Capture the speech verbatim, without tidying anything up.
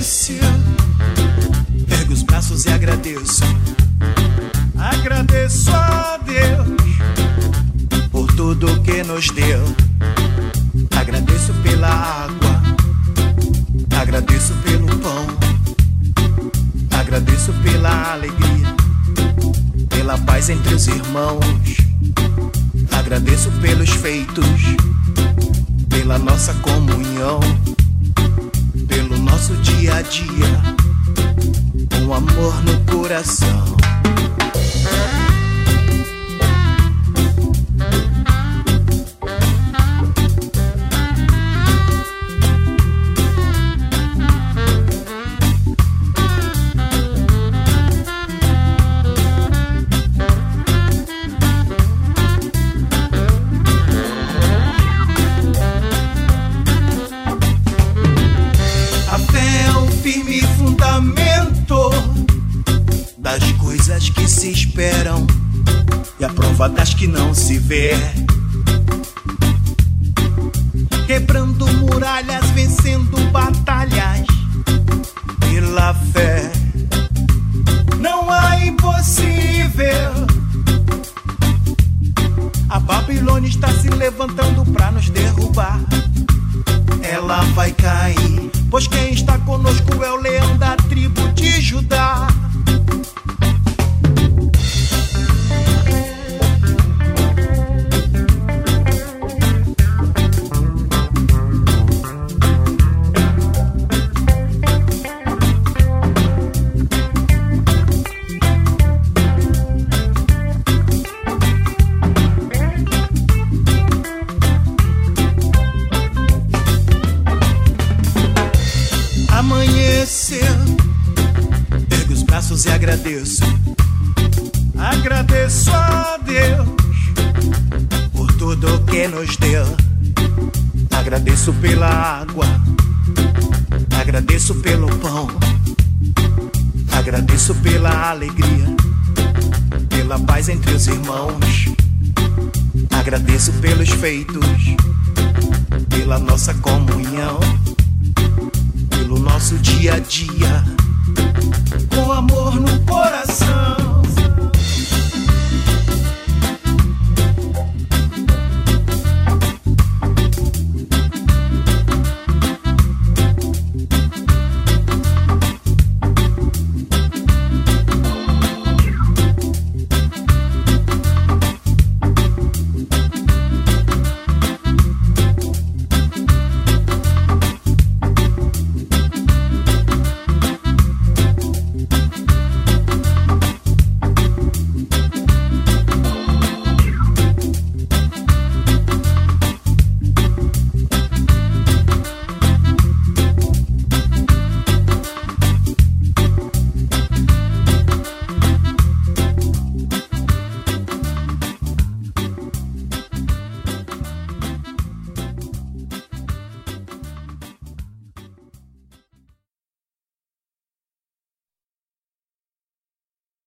amanhece, ergo os braços e agradeço. Agradeço a Deus por tudo que nos deu. Agradeço pela água, agradeço pelo pão, agradeço pela alegria, pela paz entre os irmãos. Agradeço pelos feitos, pela nossa comunhão, pelo nosso dia a dia, com amor no coração. Das coisas que se esperam e a prova das que não se vê. Quebrando muralhas, vencendo batalhas pela fé. Não há impossível. A Babilônia está se levantando pra nos derrubar. Ela vai cair, pois quem está conosco é o leão da tribo de Judá. Amanhecer, ergo os braços e agradeço. Agradeço a Deus por tudo que nos deu. Agradeço pela água, agradeço pelo pão, agradeço pela alegria, pela paz entre os irmãos. Agradeço pelos feitos, pela nossa comunhão, pelo nosso dia a dia, com amor no coração.